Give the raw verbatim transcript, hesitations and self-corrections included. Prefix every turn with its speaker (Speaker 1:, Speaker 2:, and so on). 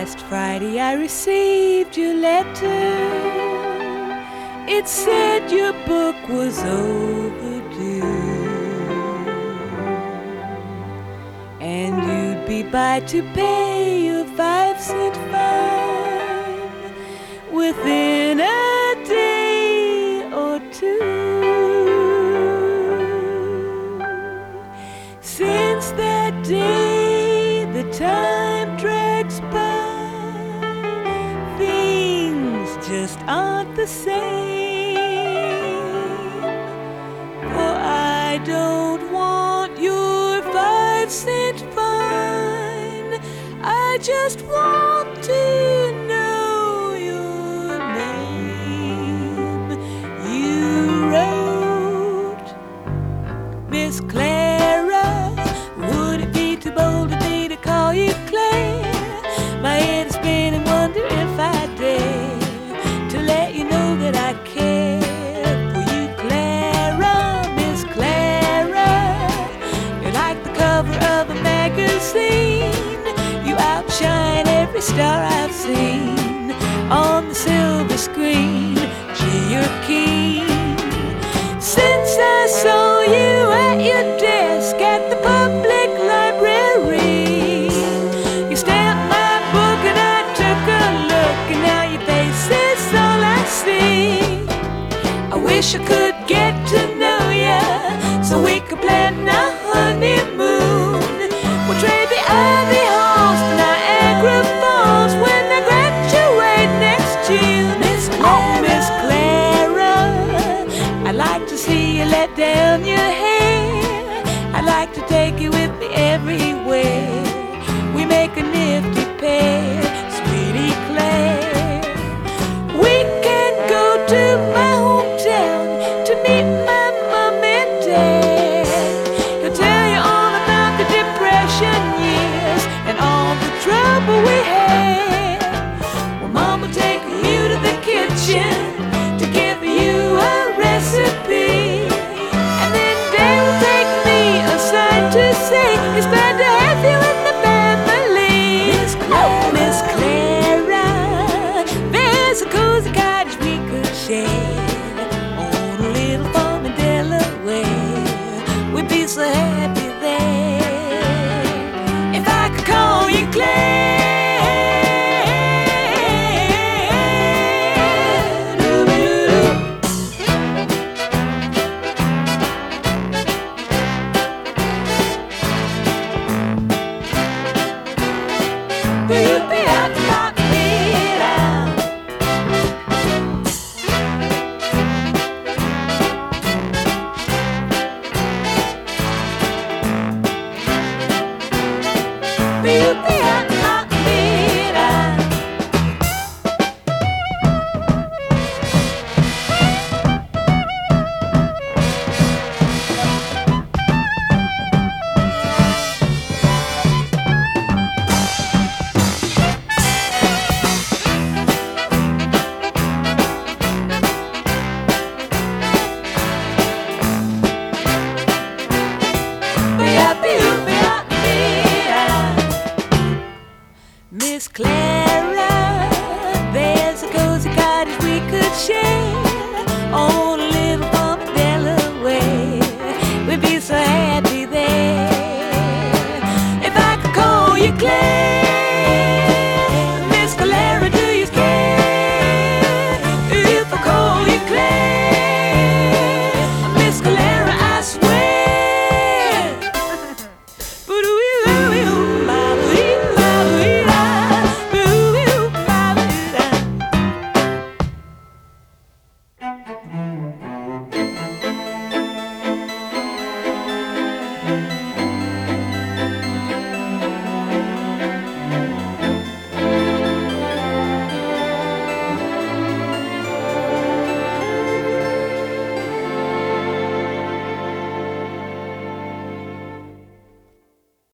Speaker 1: Last Friday I received your letter. It said your book was overdue, and you'd be by to pay your five cent fine within a day or two. Since that day, the time drags by. Things just aren't the same. For I don't want your five cent fine. I just want to know your name. You wrote, Miss Clara. Would it be too bold of me to call you Claire? My head is spinning, wondering if I dare to let you know that I care for you, Clara, Miss Clara. You're like the cover of a magazine. You outshine every star I've seen on the silver screen. Gee, you're keen. Since I saw you at your desk at the public library, you stamped my book and I took a look, and now your face is all I see. I wish I could get to know ya so we could plan a honeymoon. We'll trade the Ivy Halls for Niagara Falls when I graduate next June. Miss Clara, Miss Clara, I'd like to see you let down your hair. I'd like to take you with me everywhere. We make a nifty pair, sweetie Claire. We can go to my hometown to meet my mom and dad. He'll tell you all about the depression years and all the trouble we had. Well, Mom will take you to the kitchen to give you a recipe, and then Dad will take me aside to say he's glad to have you in the family. Miss Clara, Miss Clara, there's a cozy cottage we could share on a little farm in Delaware. We'd be so happy there if I could call you Claire. You'd be out to knock me down. You'd be out to knock me down. Miss Clara.